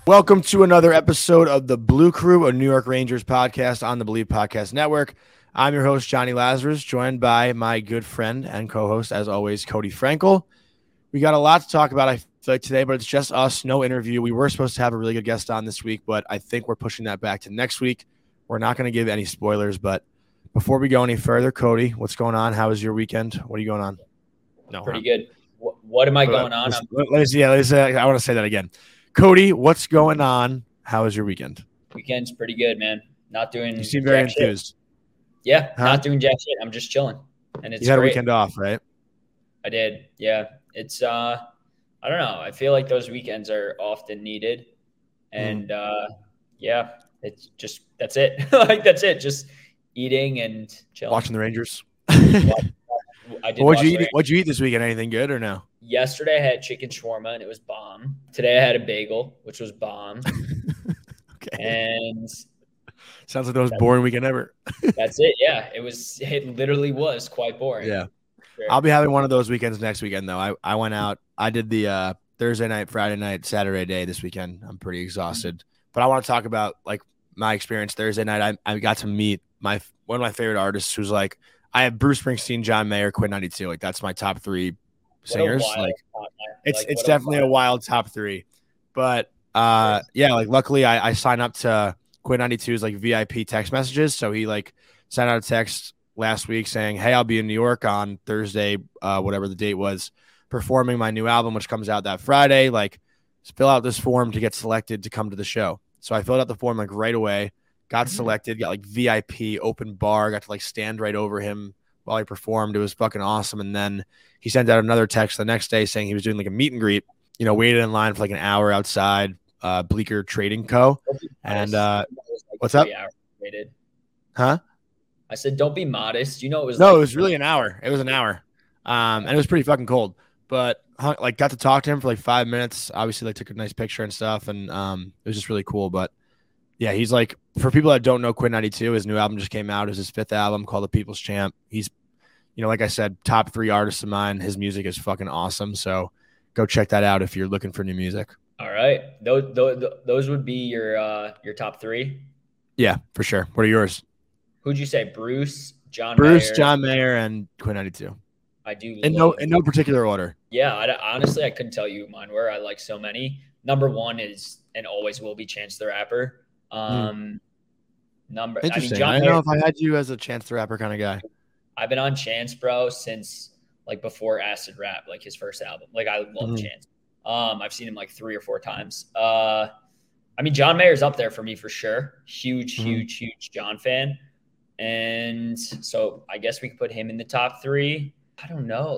Welcome to another episode of the Blue Crew, a New York Rangers podcast on the Believe Podcast Network. I'm your host, Johnny Lazarus, joined by my good friend and co-host, as always, Cody Frankel. We got a lot to talk about, I feel like, today, but it's just us, no interview. We were supposed to have a really good guest on this week, but I think we're pushing that back to next week. We're not going to give any spoilers, but before we go any further, Cody, what's going on? How was your weekend? What are you going on? No, pretty good. What am I going on? Let me say, I want to say that again. Cody, what's going on? How was your weekend? Weekend's pretty good, man. Not doing. You seem very enthused. Shit. Yeah, not doing jack shit. I'm just chilling, and it's. You had great. a weekend off, right? I did. Yeah, it's. I don't know. I feel like those weekends are often needed, and yeah, it's just that's it. Like that's it. Just eating and chilling. Watching the Rangers. I did. What'd you eat this weekend? Anything good or no? Yesterday I had chicken shawarma and it was bomb. Today I had a bagel, which was bomb. Okay. And sounds like the most boring weekend ever. That's it. Yeah, it literally was quite boring. Yeah. Sure. I'll be having one of those weekends next weekend though. I went out. I did the Thursday night, Friday night, Saturday day this weekend. I'm pretty exhausted. But I want to talk about like my experience Thursday night. I got to meet one of my favorite artists who's like I have Bruce Springsteen, John Mayer, Quinn 92. Like that's my top three singers. Like it's definitely a wild top three. But yeah, like luckily I signed up to Quinn 92's like VIP text messages. So he like sent out a text last week saying, "Hey, I'll be in New York on Thursday, whatever the date was, performing my new album, which comes out that Friday. Like, fill out this form to get selected to come to the show." So I filled out the form like right away. Got selected, got like VIP open bar, got to like stand right over him while he performed. It was fucking awesome. And then he sent out another text the next day saying he was doing like a meet and greet, you know, waited in line for like an hour outside Bleecker Trading Co. And what's up? Huh? I said, don't be modest. You know, it was it was really an hour. It was an hour. And it was pretty fucking cold, but like got to talk to him for like 5 minutes. Obviously like took a nice picture and stuff. And it was just really cool. But yeah, he's like, for people that don't know Quinn 92, his new album just came out. It was his 5th album called The People's Champ. He's, you know, like I said, top 3 artists of mine. His music is fucking awesome. So go check that out if you're looking for new music. All right. Those would be your top 3? Yeah, for sure. What are yours? Who'd you say? Bruce, John Mayer, and Quinn 92. I do. In no particular order. Yeah, honestly, I couldn't tell you mine were. I like so many. Number 1 is and always will be Chance the Rapper. Interesting. I don't know if I had you as a Chance the Rapper kind of guy. I've been on Chance, bro, since like before Acid Rap, like his first album. Like I love Chance. I've seen him like 3 or 4 times. I mean, John Mayer's up there for me for sure. Huge John fan. And so I guess we could put him in the top 3. I don't know.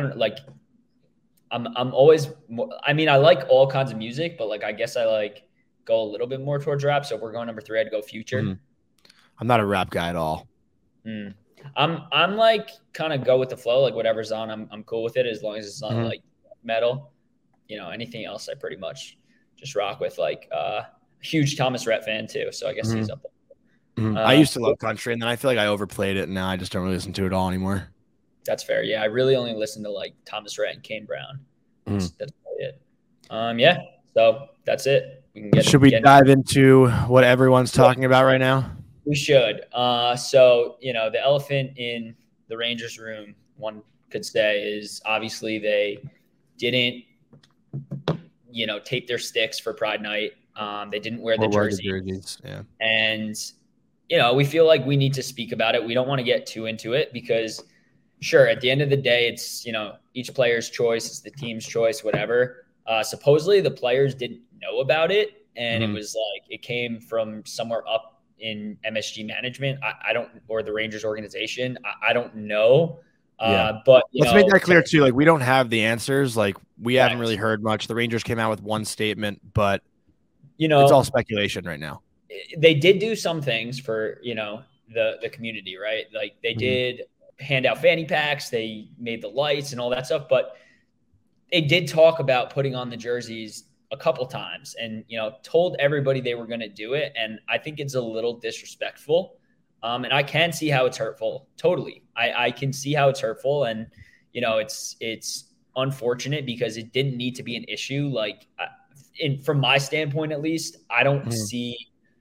I'm always I mean, I like all kinds of music, but like I guess I like go a little bit more towards rap. So if we're going number 3, I'd go Future. I'm not a rap guy at all. I'm like kind of go with the flow. Like whatever's on, I'm cool with it as long as it's not like metal. You know, anything else I pretty much just rock with. Like huge Thomas Rhett fan too. So I guess he's up there. I used to love country, and then I feel like I overplayed it, and now I just don't really listen to it all anymore. That's fair. Yeah, I really only listen to like Thomas Rhett and Kane Brown. That's probably it. Yeah. So that's it. Should we dive into what everyone's talking about right now? We should. So, you know, the elephant in the Rangers room, one could say, is obviously they didn't, you know, tape their sticks for Pride Night. They didn't wear the jerseys. Yeah. And, you know, we feel like we need to speak about it. We don't want to get too into it because, sure, at the end of the day, it's, you know, each player's choice. It's the team's choice, whatever. Supposedly the players didn't know about it. And it was like, it came from somewhere up in MSG management. I don't, or the Rangers organization. I don't know. But let's make that clear too. Like we don't have the answers. Like we haven't really heard much. The Rangers came out with one statement, but you know, it's all speculation right now. They did do some things for, you know, the community, right? Like they did hand out fanny packs. They made the lights and all that stuff, but they did talk about putting on the jerseys a couple times and, you know, told everybody they were going to do it. And I think it's a little disrespectful. And I can see how it's hurtful. Totally. I can see how it's hurtful. And, you know, it's unfortunate because it didn't need to be an issue. Like from my standpoint, at least, I don't see,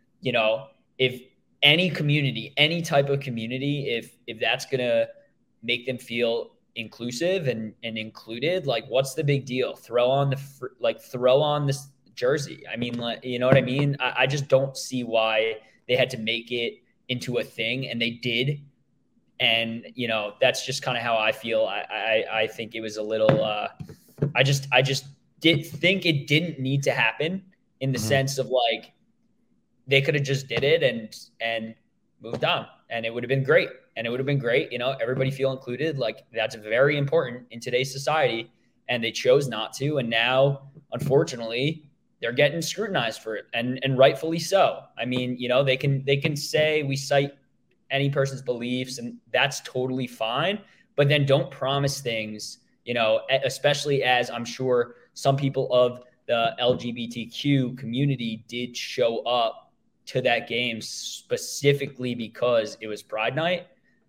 if any community, any type of community, if that's going to make them feel inclusive and included, like, what's the big deal? Throw on this jersey. I mean, like, you know what I mean? I just don't see why they had to make it into a thing, and they did. And, that's just kind of how I feel. I think it was a little, I just did think it didn't need to happen in the sense of, like, they could have just did it and moved on, and it would have been great. And it would have been great. Everybody feel included. Like, that's very important in today's society, and they chose not to. And now, unfortunately, they're getting scrutinized for it, and rightfully so. I mean, they can say we cite any person's beliefs, and that's totally fine. But then don't promise things, especially as I'm sure some people of the LGBTQ community did show up to that game specifically because it was Pride Night.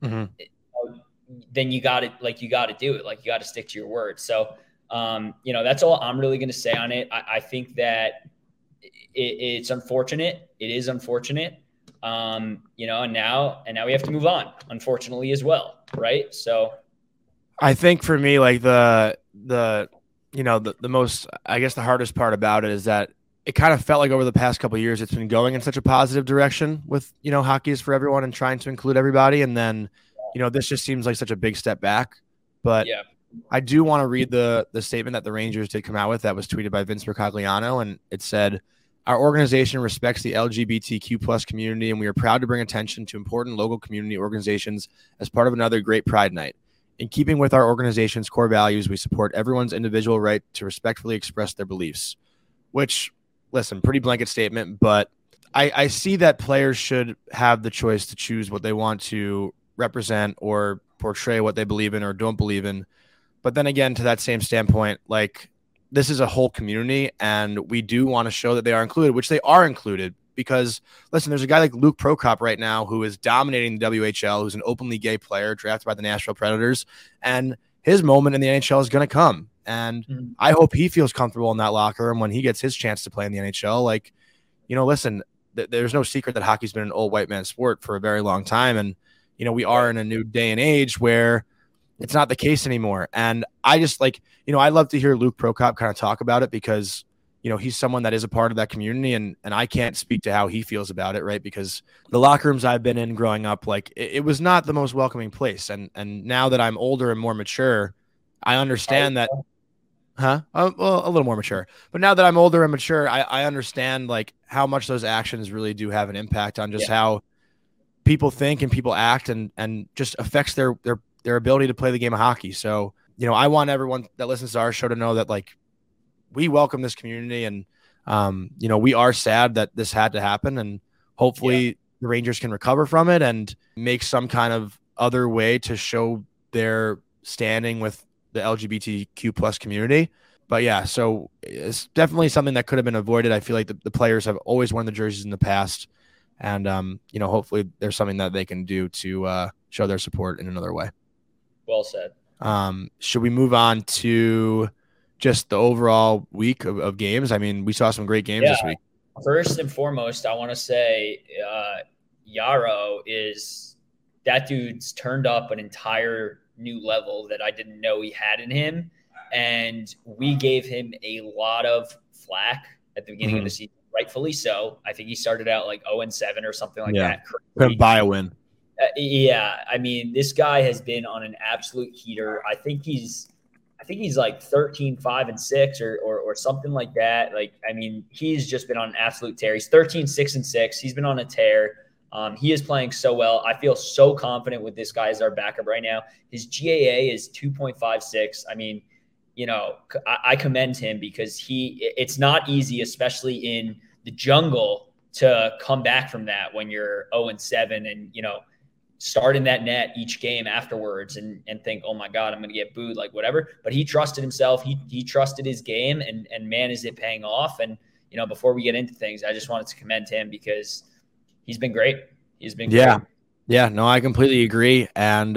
Then you got to do it. Like, you got to stick to your word. So, that's all I'm really going to say on it. I think that it's unfortunate. It is unfortunate. And now we have to move on, unfortunately, as well. Right. So I think for me, like, the most, I guess, the hardest part about it is that it kind of felt like over the past couple of years, it's been going in such a positive direction with, Hockey is for Everyone and trying to include everybody. And then, this just seems like such a big step back. But yeah. I do want to read the statement that the Rangers did come out with that was tweeted by Vince Mercogliano. And it said, "Our organization respects the LGBTQ plus community, and we are proud to bring attention to important local community organizations as part of another great Pride Night. In keeping with our organization's core values, we support everyone's individual right to respectfully express their beliefs." Which, listen, pretty blanket statement, but I see that players should have the choice to choose what they want to represent or portray what they believe in or don't believe in. But then again, to that same standpoint, like, this is a whole community, and we do want to show that they are included, which they are included. Because, listen, there's a guy like Luke Prokop right now who is dominating the WHL, who's an openly gay player drafted by the Nashville Predators, and his moment in the NHL is going to come. And I hope he feels comfortable in that locker room when he gets his chance to play in the NHL. Like, listen, there's no secret that hockey's been an old white man sport for a very long time. And, we are in a new day and age where it's not the case anymore. And I just, like, I love to hear Luke Prokop kind of talk about it because, he's someone that is a part of that community, and I can't speak to how he feels about it, right? Because the locker rooms I've been in growing up, like, it was not the most welcoming place. And now that I'm older and more mature, I understand that. Well, a little more mature. But now that I'm older and mature, I understand, like, how much those actions really do have an impact on just how people think and people act, and just affects their ability to play the game of hockey. So, I want everyone that listens to our show to know that, like, we welcome this community, and, we are sad that this had to happen, and hopefully the Rangers can recover from it and make some kind of other way to show their standing with the LGBTQ plus community. But yeah, so it's definitely something that could have been avoided. I feel like the players have always worn the jerseys in the past, and, hopefully there's something that they can do to show their support in another way. Well said. Should we move on to just the overall week of games? I mean, we saw some great games this week. First and foremost, I want to say Yaro that dude's turned up an entire new level that I didn't know he had in him. And we gave him a lot of flack at the beginning of the season, rightfully so. I think he started out like 0-7 or something like that. Couldn't buy a win. I mean, this guy has been on an absolute heater. I think he's like 13-5-6 or something like that. Like, I mean, he's just been on an absolute tear. He's 13-6-6. He's been on a tear. He is playing so well. I feel so confident with this guy as our backup right now. His GAA is 2.56. I mean, I commend him because it's not easy, especially in the jungle, to come back from that when you're 0-7 and, start in that net each game afterwards and think, oh my God, I'm going to get booed, like whatever. But he trusted himself. He trusted his game, and man, is it paying off. And, before we get into things, I just wanted to commend him because he's been great. He's been great. Yeah, no, I completely agree. And,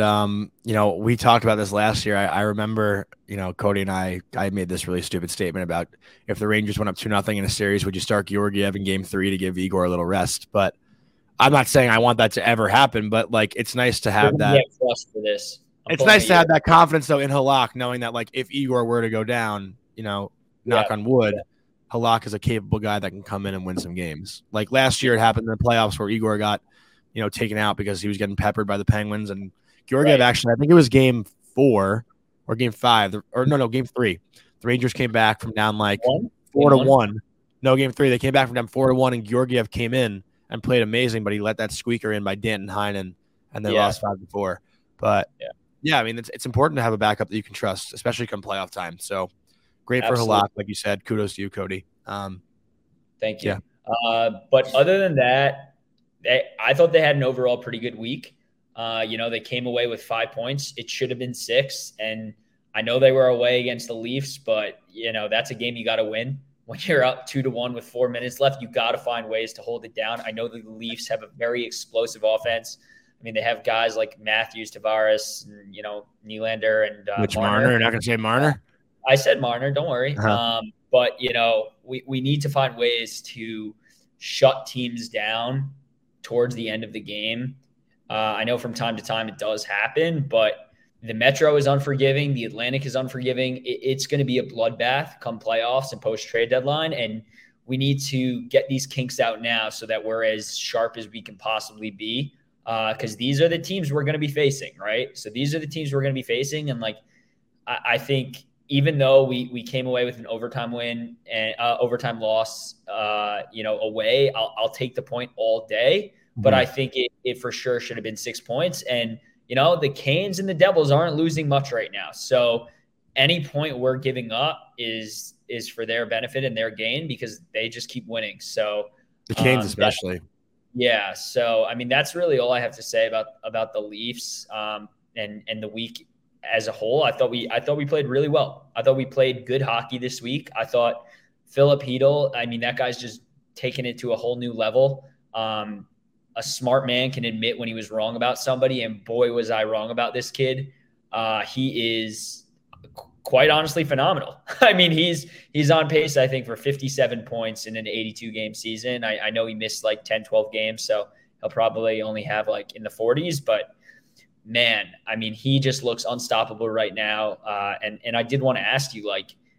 we talked about this last year. I remember, Cody and I made this really stupid statement about if the Rangers went up 2-0 in a series, would you start Georgiev in game 3 to give Igor a little rest? But I'm not saying I want that to ever happen, but like, it's nice to have that. Trust for this. It's nice to have that confidence though in Halak, knowing that like if Igor were to go down, knock on wood, Halak is a capable guy that can come in and win some games. Like last year, it happened in the playoffs where Igor got, taken out because he was getting peppered by the Penguins. And Georgiev actually, I think it was game 4 or game 5, game 3. The Rangers came back from down like 4-1. No, game 3. They came back from down 4-1, and Georgiev came in and played amazing, but he let that squeaker in by Danton Heinen, and they lost 5-4. But I mean, it's important to have a backup that you can trust, especially come playoff time. So great for Halak, like you said. Kudos to you, Cody. Thank you. Yeah. But other than that, I thought they had an overall pretty good week. They came away with 5 points. It should have been 6. And I know they were away against the Leafs, but, that's a game you got to win. When you're up 2-1 with 4 minutes left, you got to find ways to hold it down. I know the Leafs have a very explosive offense. I mean, they have guys like Matthews, Tavares, and, Nylander, and Which Marner? You're not going to say Marner? I said Marner. Don't worry. But, we need to find ways to shut teams down towards the end of the game. I know from time to time it does happen, but the Metro is unforgiving. The Atlantic is unforgiving. It's going to be a bloodbath come playoffs and post-trade deadline, and we need to get these kinks out now so that we're as sharp as we can possibly be, because these are the teams we're going to be facing, right? So these are the teams we're going to be facing, and I think even though we came away with an overtime win and overtime loss, away, I'll take the point all day. But I think it for sure should have been 6 points. And, the Canes and the Devils aren't losing much right now. So any point we're giving up is for their benefit and their gain because they just keep winning. So the Canes especially. Yeah. So, I mean, that's really all I have to say about the Leafs and the week as a whole. I thought we played really well. I thought we played good hockey this week. I thought Philip Hedl, I mean, that guy's just taken it to a whole new level. A smart man can admit when he was wrong about somebody, and boy, was I wrong about this kid. He is quite honestly phenomenal. I mean, he's on pace, I think, for 57 points in an 82-game season. I know he missed like 10, 12 games, so he'll probably only have like in the 40s, but man, I mean, he just looks unstoppable right now. And I did want to ask you,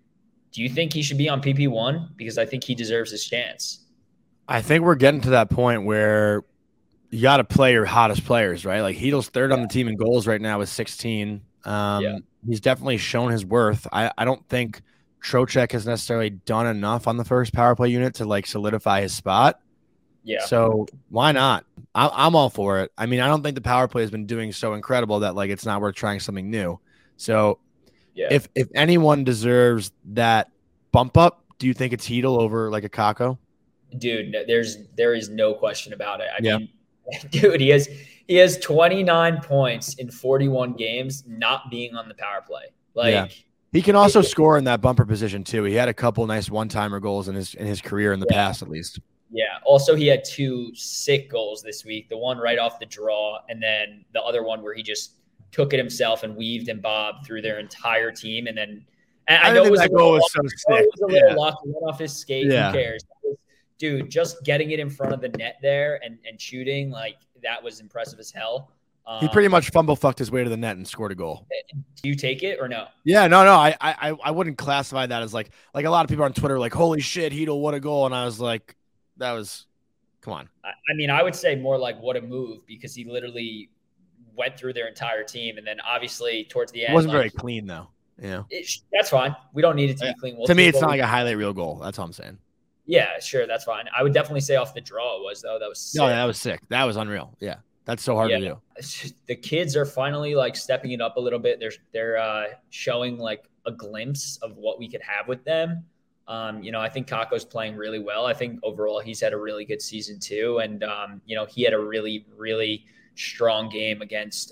do you think he should be on PP1? Because I think he deserves his chance. I think we're getting to that point where you got to play your hottest players, right? Like Hedl's third on the team in goals right now with 16. He's definitely shown his worth. I don't think Trocheck has necessarily done enough on the first power play unit to solidify his spot. Yeah. So why not? I'm all for it. I mean, I don't think the power play has been doing so incredible that it's not worth trying something new. So if anyone deserves that bump up, do you think it's Hedl over a Kakko? Dude, there is no question about it. I mean, dude, he has 29 points in 41 games not being on the power play. He can also score in that bumper position too. He had a couple nice one-timer goals in his career in the past, at least. Yeah. Also, he had 2 sick goals this week. The one right off the draw, and then the other one where he just took it himself and weaved and bobbed through their entire team. And then I know it was a little lucky, went off his skate. Yeah. Who cares? Dude, just getting it in front of the net there and shooting, that was impressive as hell. He pretty much fucked his way to the net and scored a goal. Do you take it or no? Yeah, no. I wouldn't classify that as like a lot of people on Twitter holy shit, Hedl, what a goal. And I was like, that was, come on. I mean, I would say more what a move, because he literally went through their entire team. And then obviously towards the end. It wasn't very clean though. That's fine. We don't need it to be clean. To me, it's not like a highlight reel goal. That's all I'm saying. Yeah, sure. That's fine. I would definitely say off the draw it was, though. That was sick. No, that was sick. That was unreal. Yeah. That's so hard to do. The kids are finally stepping it up a little bit. They're showing a glimpse of what we could have with them. I think Kakko's playing really well. I think overall he's had a really good season too. And, he had a really, really strong game against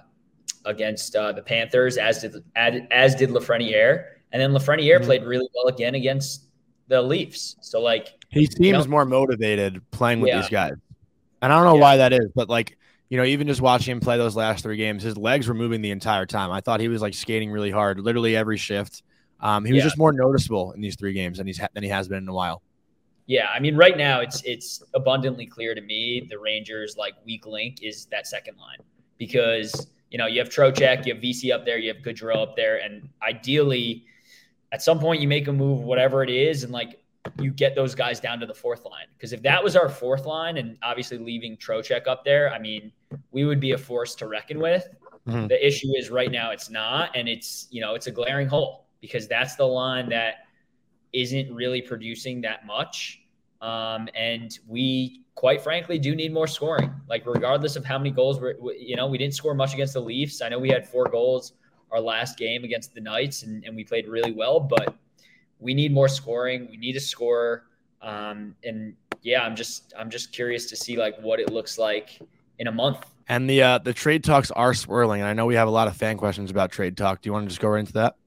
the Panthers, as did Lafreniere. And then Lafreniere played really well again against the Leafs. So he seems more motivated playing with these guys. And I don't know why that is, but even just watching him play those last 3 games, his legs were moving the entire time. I thought he was like skating really hard, literally every shift. He was just more noticeable in these 3 games than he has been in a while. Yeah, I mean, right now it's abundantly clear to me the Rangers' like weak link is that second line because you have Trocheck, you have VC up there, you have Gaudreau up there, and ideally, at some point you make a move, whatever it is, and like you get those guys down to the fourth line. Because if that was our fourth line, and obviously leaving Trocheck up there, I mean, we would be a force to reckon with. Mm-hmm. The issue is right now it's not, and it's a glaring hole because that's the line that isn't really producing that much. And we, quite frankly, do need more scoring. Like, regardless of how many goals we didn't score much against the Leafs. I know we had 4 goals our last game against the Knights, and we played really well, but we need more scoring. We need a scorer. And yeah, I'm just curious to see like what it looks like in a month. And the trade talks are swirling. And I know we have a lot of fan questions about trade talk. Do you want to just go right into that?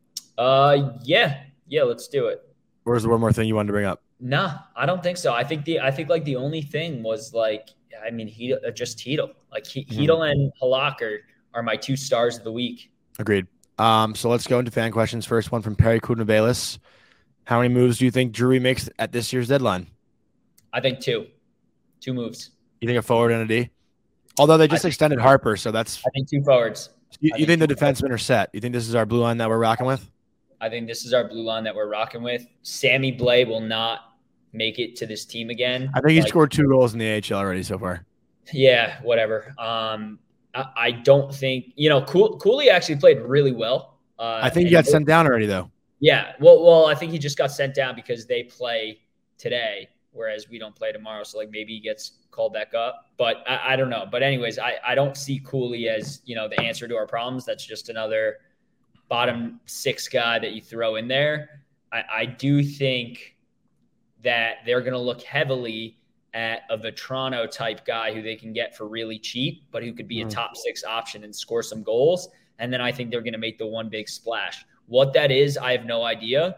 Yeah, let's do it. Or is there one more thing you wanted to bring up? Nah, I don't think so. I think the only thing was like, I mean, just Chytil. Like Chytil and Halak are my 2 stars of the week. Agreed. So let's go into fan questions. First one from Perry Kudnavelis. How many moves do you think Drury makes at this year's deadline? I think 2 moves. You think a forward and a D? Although they just extended Harper, so that's. I think 2 forwards. You think the defensemen are set? You think this is our blue line that we're rocking with? I think this is our blue line that we're rocking with. Sammy Blais will not make it to this team again. I think he scored 2 goals in the AHL already so far. Yeah, whatever. I don't think Cooley actually played really well. I think he got sent down already though. Yeah, well, I think he just got sent down because they play today, whereas we don't play tomorrow. So like maybe he gets called back up, but I don't know. But anyways, I don't see Cooley as the answer to our problems. That's just another bottom 6 guy that you throw in there. I do think that they're going to look heavily at a Vetrano type guy who they can get for really cheap, but who could be a top 6 option and score some goals. And then I think they're going to make the one big splash. What that is, I have no idea.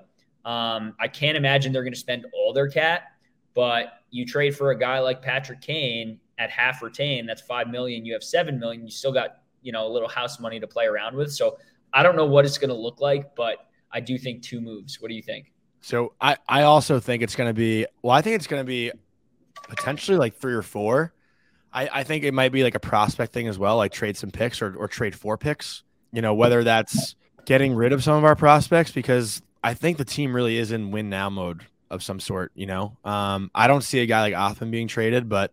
I can't imagine they're going to spend all their cap, but you trade for a guy like Patrick Kane at half retained, that's $5 million. You have $7 million. You still got, a little house money to play around with. So I don't know what it's going to look like, but I do think 2 moves. What do you think? So I also think it's going to be, I think it's going to be potentially like 3 or 4. I think it might be like a prospect thing as well, like trade some picks or trade 4 picks, whether that's getting rid of some of our prospects, because I think the team really is in win now mode of some sort, I don't see a guy like Othmann being traded, but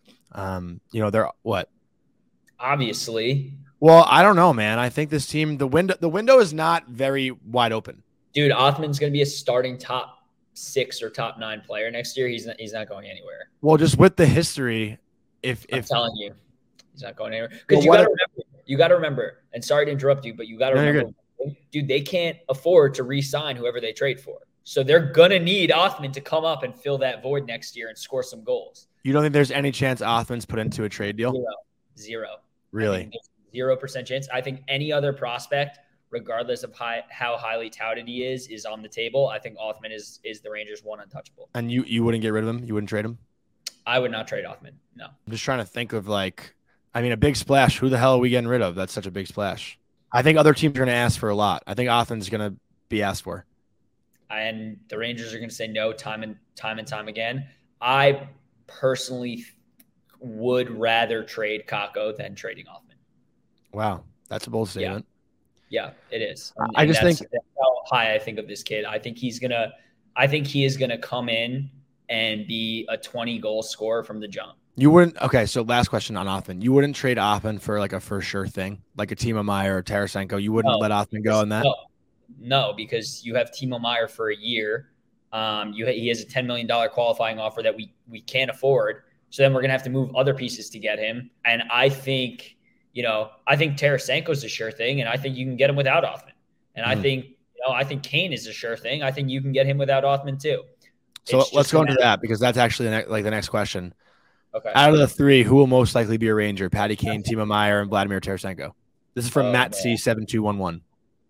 they're what? Obviously. Well, I don't know, man. I think this team, the window is not very wide open. Dude, Othmann's going to be a starting top 6 or top 9 player next year. He's not going anywhere. Well, just with the history, I'm telling you, he's not going anywhere. Because you got to remember, and sorry to interrupt you, but you got to remember, dude, they can't afford to re-sign whoever they trade for. So they're going to need Othmann to come up and fill that void next year and score some goals. You don't think there's any chance Othmann's put into a trade deal? Zero. Really? 0% chance. I think any other prospect, regardless of how highly touted he is on the table. I think Othmann is the Rangers' one untouchable. And you wouldn't get rid of him? You wouldn't trade him? I would not trade Othmann. No. I'm just trying to think of a big splash. Who the hell are we getting rid of? That's such a big splash. I think other teams are going to ask for a lot. I think Othmann's going to be asked for. And the Rangers are going to say no time and time again. I personally would rather trade Kakko than trading Othmann. Wow. That's a bold statement. Yeah, it is. I just think that's how high I think of this kid. I think he is gonna come in and be a 20-goal scorer from the jump. You wouldn't. Okay, so last question on Othmann. You wouldn't trade Othmann for like a for sure thing, like a Timo Meier or Tarasenko. You wouldn't let Othmann go on that. No, because you have Timo Meier for a year. He has a $10 million qualifying offer that we can't afford. So then we're gonna have to move other pieces to get him. And I think. I think Tarasenko's a sure thing, and I think you can get him without Othmann. And I think Kane is a sure thing. I think you can get him without Othmann too. So let's go into that, because that's actually the next question. Okay. Out of the 3, who will most likely be a Ranger? Patty Kane, Timo Meier, and Vladimir Tarasenko. This is from Matt C7211.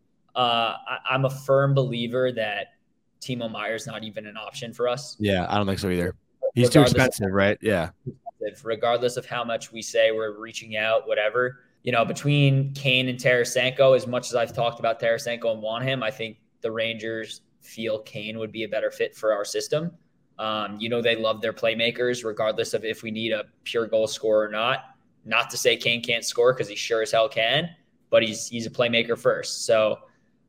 I'm a firm believer that Timo Meier's not even an option for us. Yeah, I don't think so either. He's too expensive, right? Yeah. expensive, regardless of how much we say we're reaching out, whatever. Between Kane and Tarasenko, as much as I've talked about Tarasenko and want him, I think the Rangers feel Kane would be a better fit for our system. They love their playmakers, regardless of if we need a pure goal scorer or not. Not to say Kane can't score, because he sure as hell can, but he's a playmaker first. So,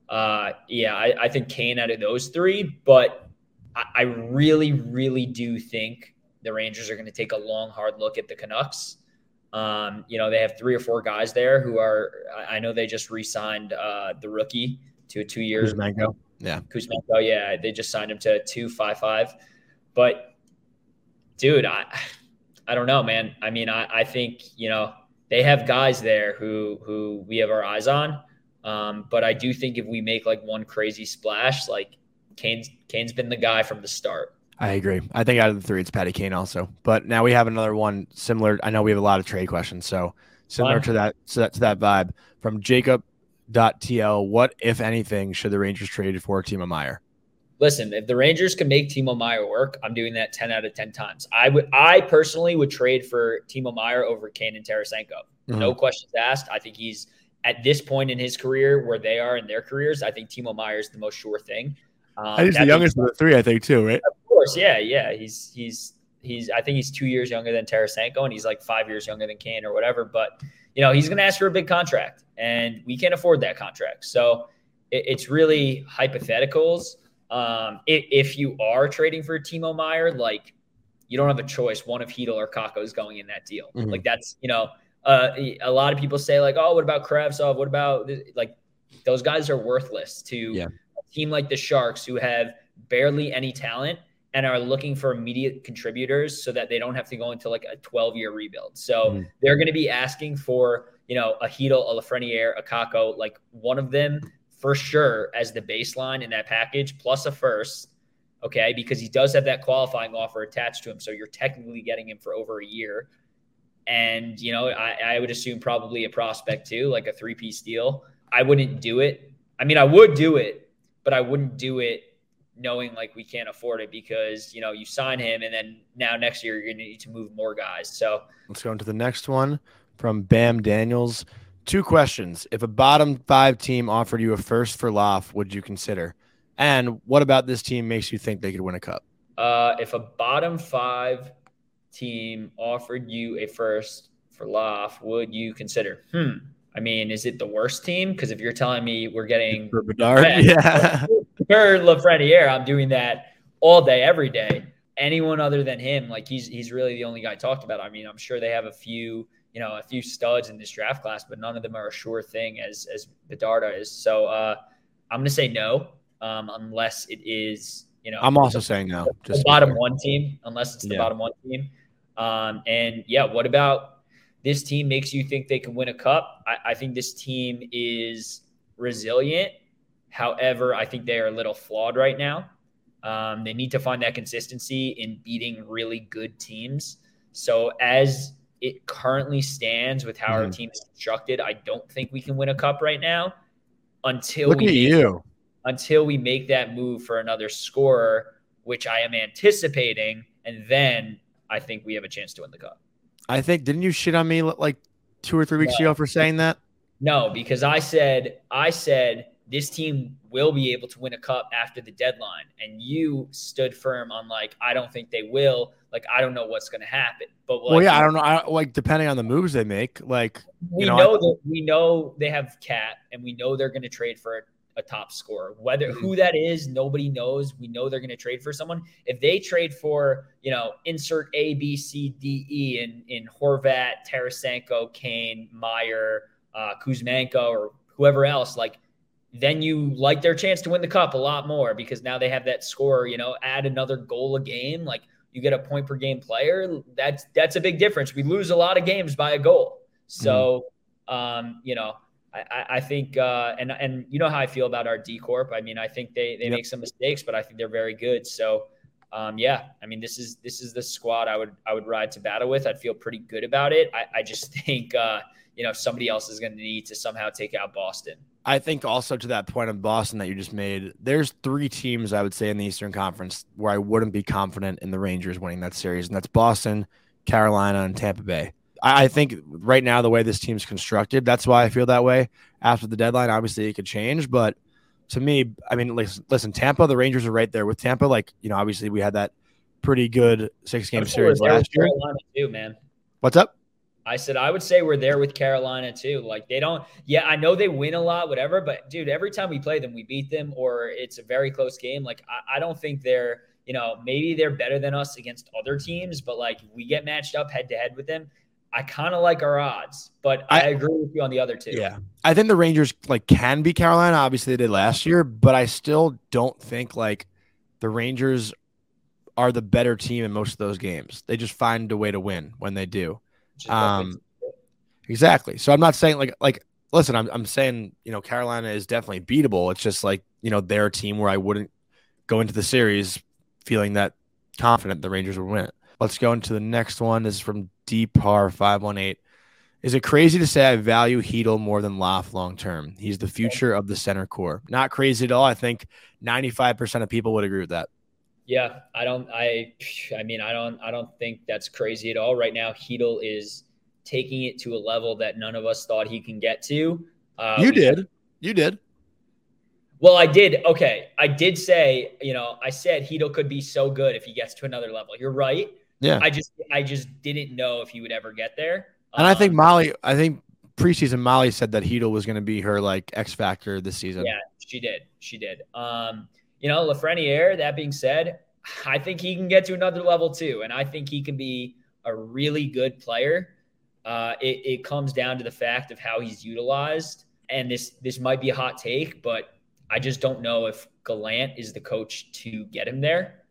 I think Kane out of those three, but I really, really do think the Rangers are going to take a long, hard look at the Canucks. They have 3 or 4 guys there who are, I know they just re-signed the rookie to a 2-year. Kuzmenko. Yeah. Kuzmenko. Yeah. They just signed him to 2.55. But dude, I don't know, man. I mean, I think, they have guys there who we have our eyes on. But I do think if we make like one crazy splash, like Kane's been the guy from the start. I agree. I think out of the 3, it's Patty Kane also. But now we have another one similar. I know we have a lot of trade questions, so similar to that vibe from Jacob.tl. What, if anything, should the Rangers trade for Timo Meier? Listen, if the Rangers can make Timo Meier work, I'm doing that 10 out of 10 times. I personally would trade for Timo Meier over Kane and Tarasenko. No questions asked. I think he's at this point in his career where they are in their careers. I think Timo Meier is the most sure thing. He's the youngest of the 3, I think, too, right? Of course, yeah. He's I think he's 2 years younger than Tarasenko, and he's like 5 years younger than Kane or whatever. But he's going to ask for a big contract, and we can't afford that contract. So it's really hypotheticals. If you are trading for Timo Meier, like, you don't have a choice. One of Hedl or Kakko is going in that deal. Like, that's a lot of people say like, oh, what about Kravtsov? What about like those guys are worthless to a team like the Sharks, who have barely any talent and are looking for immediate contributors so that they don't have to go into like a 12-year rebuild. So they're going to be asking for, a Hedl, a Lafreniere, a Kakko, like one of them for sure as the baseline in that package, plus a first, okay, because he does have that qualifying offer attached to him. So you're technically getting him for over a year. And, I would assume probably a prospect too, like a 3-piece deal. I wouldn't do it. I mean, I would do it, but I wouldn't do it knowing like we can't afford it, because, you sign him and then now next year you're going to need to move more guys. So let's go into the next one from Bam Daniels. 2 questions. If a bottom 5 team offered you a first for Loff, would you consider? And what about this team makes you think they could win a cup? If a bottom 5 team offered you a first for Loff, would you consider? I mean, is it the worst team? Because if you're telling me we're getting for Bedard, for Lafreniere, I'm doing that all day, every day. Anyone other than him, like he's really the only guy talked about. I mean, I'm sure they have a few studs in this draft class, but none of them are a sure thing as Bedard is. So I'm going to say no, unless it is, I'm also saying no. Just the bottom 1 team, unless it's the bottom 1 team. What about this team makes you think they can win a cup? I think this team is resilient. However, I think they are a little flawed right now. They need to find that consistency in beating really good teams. So as it currently stands with how our team is constructed, I don't think we can win a cup right now until we make that move for another scorer, which I am anticipating, and then I think we have a chance to win the cup. I think, didn't you shit on me like 2 or 3 weeks ago for saying that? No, because I said this team will be able to win a cup after the deadline, and you stood firm on like, I don't think they will. Like, I don't know what's going to happen. But I don't know. Depending on the moves they make, like we know they have Cat, and we know they're going to trade for a top scorer. Who that is, nobody knows. We know they're going to trade for someone. If they trade for, insert A, B, C, D, E in Horvat, Tarasenko, Kane, Meier, Kuzmenko, or whoever else, like, then you like their chance to win the cup a lot more, because now they have that scorer, add another goal a game. Like, you get a point per game player. That's a big difference. We lose a lot of games by a goal. So, I think, and you know how I feel about our D Corp. I mean, I think they make some mistakes, but I think they're very good. So, I mean, this is the squad I would ride to battle with. I'd feel pretty good about it. I just think, somebody else is going to need to somehow take out Boston. I think also to that point of Boston that you just made, there's 3 teams I would say in the Eastern Conference where I wouldn't be confident in the Rangers winning that series, and that's Boston, Carolina and Tampa Bay. I think right now, the way this team's constructed, that's why I feel that way. After the deadline, obviously it could change, but to me, I mean, listen, Tampa, the Rangers are right there with Tampa. Like, obviously we had that pretty good 6-game series last year. Carolina too, man. What's up? I said I would say we're there with Carolina too. Like they don't. Yeah, I know they win a lot, whatever. But dude, every time we play them, we beat them, or it's a very close game. Like I don't think they're. Maybe they're better than us against other teams, but like we get matched up head to head with them. I kind of like our odds, but I agree with you on the other two. Yeah, I think the Rangers can beat Carolina. Obviously, they did last year, but I still don't think the Rangers are the better team in most of those games. They just find a way to win when they do. Exactly. So I'm not saying listen, I'm saying, Carolina is definitely beatable. It's just they're a team where I wouldn't go into the series feeling that confident the Rangers would win it. Let's go into the next one. This is from DPAR518. Is it crazy to say I value Hedl more than Loft long term? He's the future of the center core. Not crazy at all. I think 95% of people would agree with that. Yeah, I don't think that's crazy at all. Right now, Hedl is taking it to a level that none of us thought he can get to. You did. Well, I did. Okay. I did say, I said Hedl could be so good if he gets to another level. You're right. Yeah. I just didn't know if he would ever get there. And I think preseason Molly said that Hedl was going to be her X factor this season. Yeah, she did. Lafreniere, that being said, I think he can get to another level too. And I think he can be a really good player. It comes down to the fact of how he's utilized. And this might be a hot take, but I just don't know if Gallant is the coach to get him there.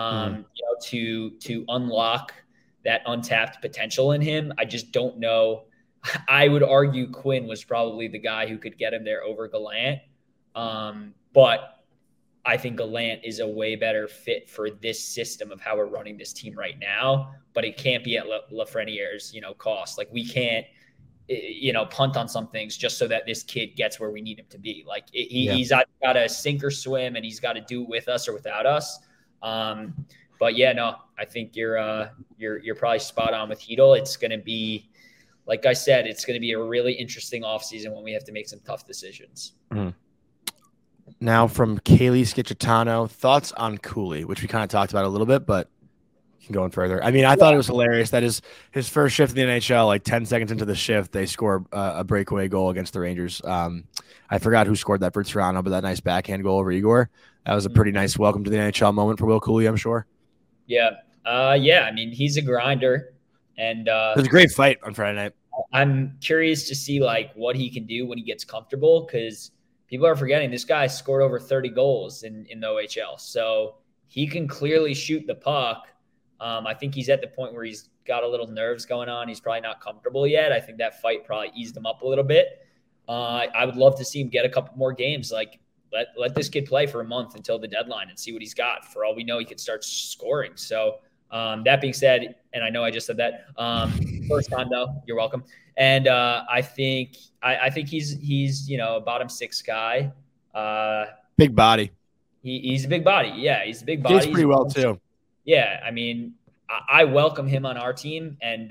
To unlock that untapped potential in him. I just don't know. I would argue Quinn was probably the guy who could get him there over Gallant. But I think Gallant is a way better fit for this system of how we're running this team right now. But it can't be at Lafreniere's, cost. Like we can't, punt on some things just so that this kid gets where we need him to be. He's got to sink or swim, and he's got to do it with us or without us. But yeah, no, I think you're probably spot on with Hedl. It's going to be, like I said, it's going to be a really interesting offseason when we have to make some tough decisions. Mm-hmm. Now from Kaylee Schicitano, thoughts on Cooley, which we kind of talked about a little bit, but you can go in further. I mean, I thought it was hilarious that his first shift in the NHL, 10 seconds into the shift, they score a breakaway goal against the Rangers. I forgot who scored that for Toronto, but that nice backhand goal over Igor. That was a pretty nice welcome to the NHL moment for Will Cooley, I'm sure. Yeah. I mean, he's a grinder. And it was a great fight on Friday night. I'm curious to see what he can do when he gets comfortable, because people are forgetting this guy scored over 30 goals in the OHL. So he can clearly shoot the puck. I think he's at the point where he's got a little nerves going on. He's probably not comfortable yet. I think that fight probably eased him up a little bit. I would love to see him get a couple more games. Let this kid play for a month until the deadline and see what he's got. For all we know, he could start scoring. So that being said, and I know I just said that first time though, you're welcome. And I think he's a bottom six guy. Big body. He's a big body. Yeah, he's a big body. He's pretty well too. Yeah, I mean, I welcome him on our team, and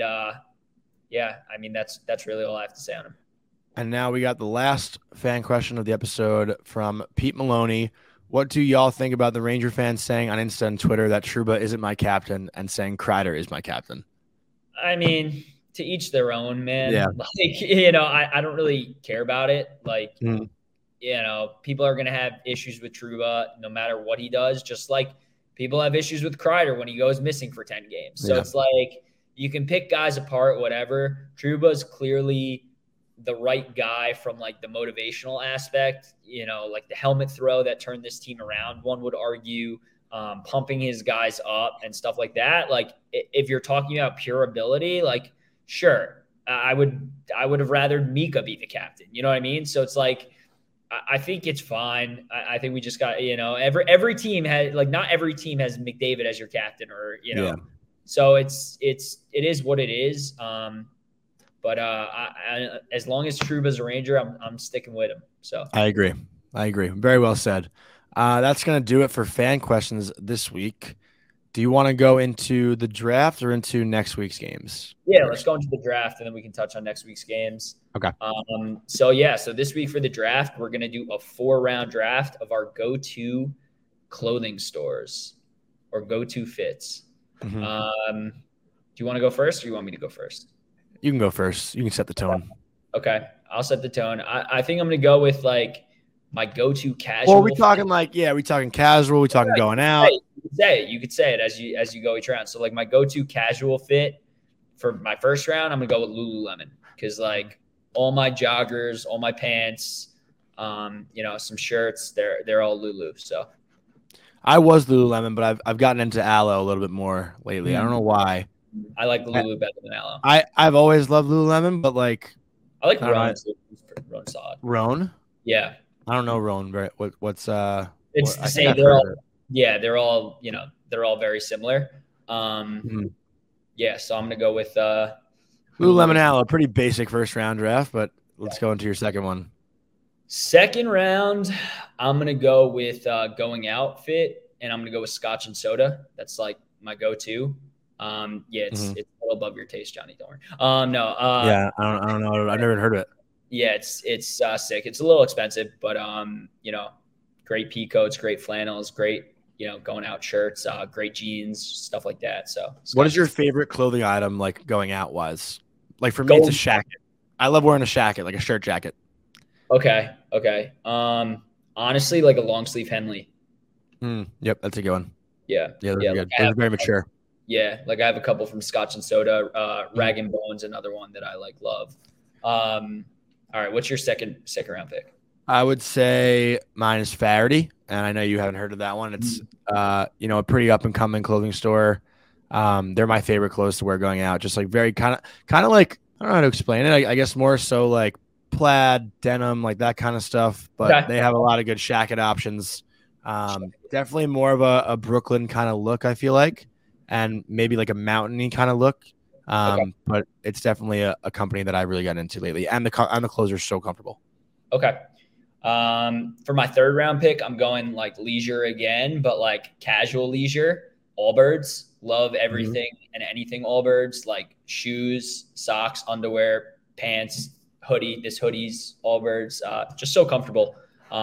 that's really all I have to say on him. And now we got the last fan question of the episode from Pete Maloney. What do y'all think about the Ranger fans saying on Insta and Twitter that Trouba isn't my captain and saying Kreider is my captain? I mean, to each their own, man. Yeah. I don't really care about it. People are going to have issues with Trouba no matter what he does, just like people have issues with Kreider when he goes missing for 10 games. So It's you can pick guys apart, whatever. Trouba's clearly the right guy from the motivational aspect, the helmet throw that turned this team around. One would argue pumping his guys up and stuff like that. If you're talking about pure ability, sure, I would have rather Mika be the captain. You know what I mean? So it's I think it's fine. I think we just got, every team has not every team has McDavid as your captain So it is what it is. But as long as Trouba's a Ranger, I'm sticking with him. So I agree. Very well said. That's going to do it for fan questions this week. Do you want to go into the draft or into next week's games? Yeah, let's go into the draft and then we can touch on next week's games. Okay. So this week for the draft, we're going to do a 4-round draft of our go-to clothing stores or go-to fits. Mm-hmm. Do you want to go first or you want me to go first? You can go first. You can set the tone. Okay. I'll set the tone. I think I'm going to go with like my go-to casual. Well, we talking we talking casual. We talking going out. You could say it as you go each round. So like my go-to casual fit for my first round, I'm gonna go with Lululemon because like all my joggers, all my pants, some shirts, they're all Lulu. So I was Lululemon, but I've gotten into Aloe a little bit more lately. I don't know why. I like Lulu better than Aloe. I've always loved Lululemon, but like I like Rhone. Rhone's solid. Rhone? Yeah. I don't know Rhone. What's It's the same. They're all they're all very similar. Yeah, so I'm gonna go with Lululemon Aloe. Pretty basic first round draft, but let's go into your second one. Second round, I'm gonna go with going out fit, and I'm gonna go with Scotch and soda. That's like my go-to. It's a little above your taste, Johnny. Don't worry. No. Yeah, I don't know. I've never heard of it. Yeah, it's sick. It's a little expensive, but great pea coats, great flannels, great going out shirts, great jeans, stuff like that. So, what is your favorite clothing item like going out wise? Like for me, it's a jacket. I love wearing a jacket, like a shirt jacket. Okay. Honestly, like a long sleeve Henley. Yep, that's a good one. Yeah, those are good. Those are very mature. Yeah, like I have a couple from Scotch and Soda. Rag and Bone's another one that I love. All right, what's your second round pick? I would say mine is Faherty, and I know you haven't heard of that one. It's a pretty up and coming clothing store. They're my favorite clothes to wear going out. Just like very kind of like, I don't know how to explain it. I guess more so like plaid, denim, like that kind of stuff. But They have a lot of good jacket options. Definitely more of a Brooklyn kind of look, I feel like, and maybe like a mountainy kind of look. But it's definitely a company that I really got into lately, and the clothes are so comfortable. Okay. For my third round pick, I'm going like leisure again, but like casual leisure. Allbirds, love everything and anything Allbirds, like shoes, socks, underwear, pants, hoodie. This hoodie's Allbirds, just so comfortable.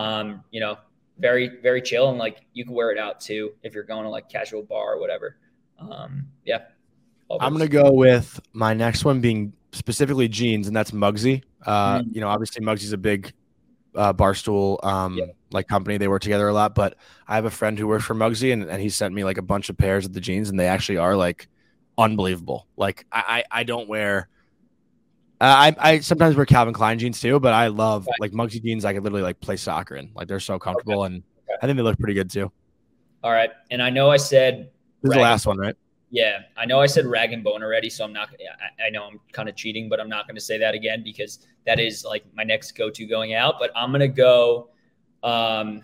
Very, very chill, and like you can wear it out too if you're going to like casual bar or whatever. Yeah. Allbirds. I'm gonna go with my next one being specifically jeans, and that's Muggsy. Obviously Muggsy's a big Barstool like company. They work together a lot, but I have a friend who works for Muggsy, and he sent me like a bunch of pairs of the jeans, and they actually are like unbelievable. Like I don't wear I sometimes wear Calvin Klein jeans too, but I love like Muggsy jeans. I could literally like play soccer in. Like they're so comfortable, and I think they look pretty good too. All right, and I know I said this is the last one, right? Yeah, I know I said Rag and Bone already, so I'm not. I know I'm kind of cheating, but I'm not going to say that again because that is like my next go-to going out. But I'm going to go. I'm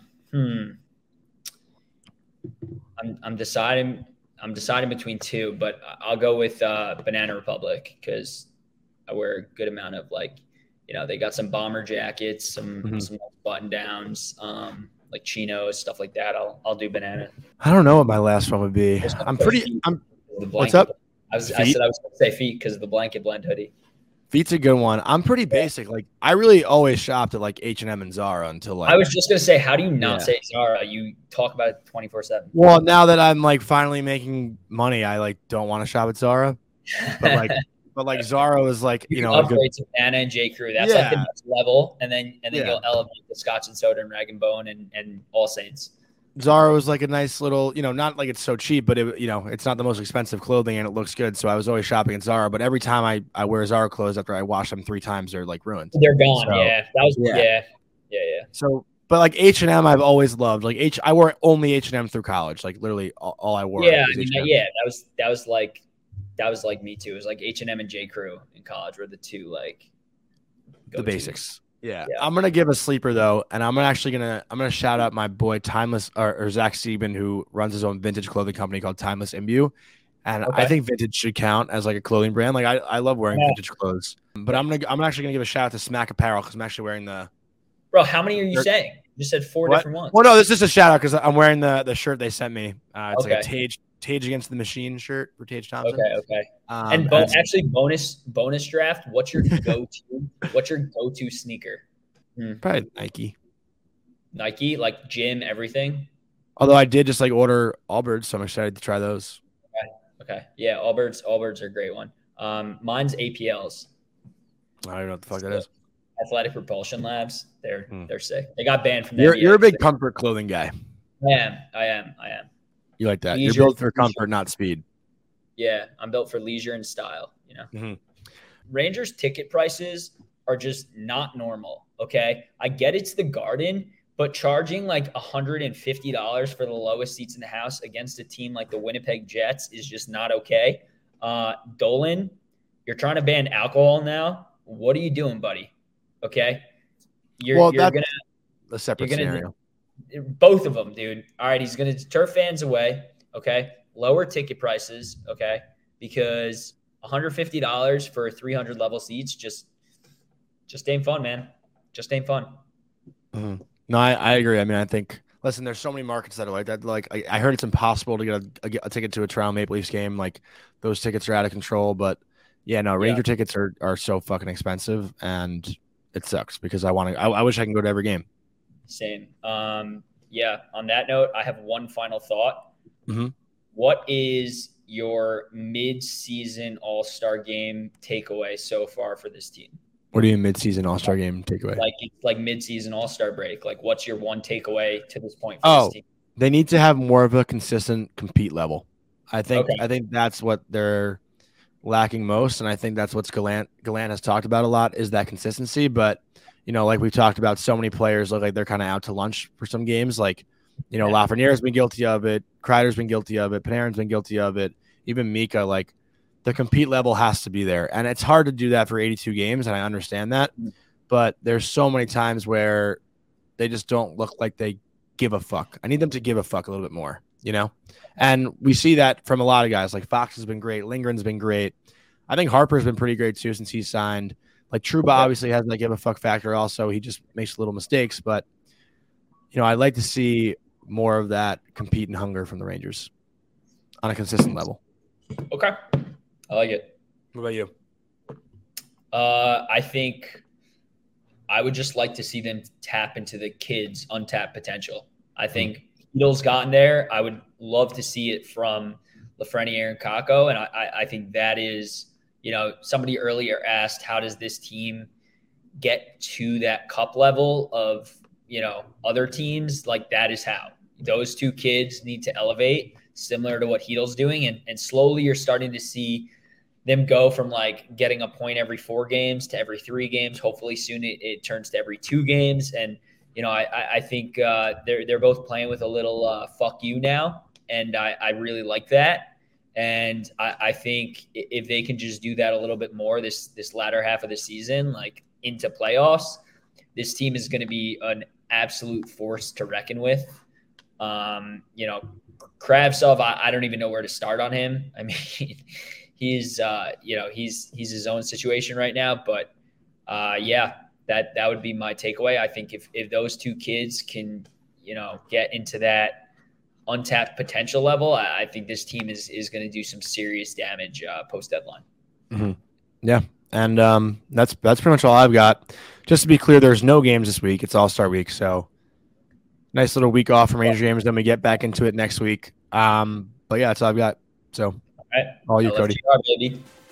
deciding. I'm deciding between two, but I'll go with Banana Republic because I wear a good amount of they got some bomber jackets, some button downs, like chinos, stuff like that. I'll do Banana. I don't know what my last one would be. What's up? I said I was going to say feet because of the blanket blend hoodie. Feet's a good one. I'm pretty basic. Like I really always shopped at like H&M and Zara until like. I was just going to say, how do you not say Zara? You talk about it 24/7. Well, now that I'm like finally making money, I like don't want to shop at Zara, but like Zara is like upgrade to Banana and J Crew. That's like the next level, and then you'll elevate the Scotch and Soda and Rag and Bone and All Saints. Zara was like a nice little, not like it's so cheap, but it's not the most expensive clothing and it looks good. So I was always shopping at Zara, but every time I wear Zara clothes after I wash them 3 times, they're like ruined. They're gone. So, yeah. That was yeah. So, but like H&M, I've always loved. Like I wore only H&M through college. Like literally all I wore. Yeah, that was like me too. It was like H&M and J Crew in college were the two like the basics. Yeah. I'm gonna give a sleeper though, and I'm gonna shout out my boy Timeless or Zach Sieben, who runs his own vintage clothing company called Timeless Imbue, and I think vintage should count as like a clothing brand. Like I love wearing vintage clothes, but I'm actually gonna give a shout out to Smack Apparel because I'm actually wearing the. Bro, how many are you saying? You said 4 different ones. Well, no, this is just a shout out because I'm wearing the shirt they sent me. It's like a Tage Against the Machine shirt for Tage Thompson. Okay. And actually, bonus draft. What's your go-to sneaker? Probably Nike. Nike, like gym, everything. Although I did just like order Allbirds, so I'm excited to try those. Okay. Yeah, Allbirds are a great one. Mine's APLs. I don't know what the fuck that is. Athletic Propulsion Labs. They're sick. They got banned from. You're a big comfort clothing guy. I am. You like that? You're built for comfort, not speed. Yeah, I'm built for leisure and style. Rangers ticket prices are just not normal. Okay, I get it's the Garden, but charging like $150 for the lowest seats in the house against a team like the Winnipeg Jets is just not okay. Dolan, you're trying to ban alcohol now. What are you doing, buddy? Okay, you're gonna a separate scenario. Both of them, dude. All right, he's gonna deter fans away. Okay, lower ticket prices. Okay, because $150 for 300 level seats just ain't fun, man. Just ain't fun. Mm-hmm. No, I agree. I mean, I think, listen, there's so many markets that are like that. Like, I heard it's impossible to get a ticket to a Toronto Maple Leafs game. Like, those tickets are out of control. But, yeah, no, Ranger tickets are so fucking expensive, and it sucks because I wish I can go to every game. Same. Yeah, on that note, I have one final thought. Mm-hmm. What is your mid-season All-Star game takeaway so far for this team? What do you mean mid-season All-Star game takeaway? Like mid-season All-Star break. Like, what's your one takeaway to this point for this team? They need to have more of a consistent compete level. I think that's what they're lacking most, and I think that's what Gallant has talked about a lot is that consistency. But like we've talked about, so many players look like they're kind of out to lunch for some games. Like, Lafreniere's been guilty of it, Kreider's been guilty of it, Panarin's been guilty of it, even Mika. Like, the compete level has to be there. And it's hard to do that for 82 games, and I understand that. But there's so many times where they just don't look like they give a fuck. I need them to give a fuck a little bit more, And we see that from a lot of guys. Like, Fox has been great. Lindgren's been great. I think Harper's been pretty great, too, since he's signed. Like, Trouba obviously has that give a fuck factor also. He just makes little mistakes. But, I'd like to see more of that compete and hunger from the Rangers on a consistent level. Okay. I like it. What about you? I think I would just like to see them tap into the kids' untapped potential. I think Heedle's gotten there. I would love to see it from Lafreniere and Kakko. And I think that is, somebody earlier asked, how does this team get to that cup level of, other teams? Like, that is how. Those two kids need to elevate, similar to what Heedle's doing. And slowly you're starting to see them go from like getting a point every 4 games to every 3 games. Hopefully soon it turns to every 2 games. And, I think they're both playing with a little fuck you now. And I really like that. And I think if they can just do that a little bit more this latter half of the season, like into playoffs, this team is going to be an absolute force to reckon with. Kravtsov, I don't even know where to start on him. I mean, he's his own situation right now, but that would be my takeaway. I think if those two kids can, get into that untapped potential level, I think this team is going to do some serious damage post deadline. Mm-hmm. Yeah. And that's pretty much all I've got. Just to be clear, there's no games this week. It's All-Star week. So nice little week off from Ranger games. Then we get back into it next week. But yeah, that's all I've got. So all you, Cody.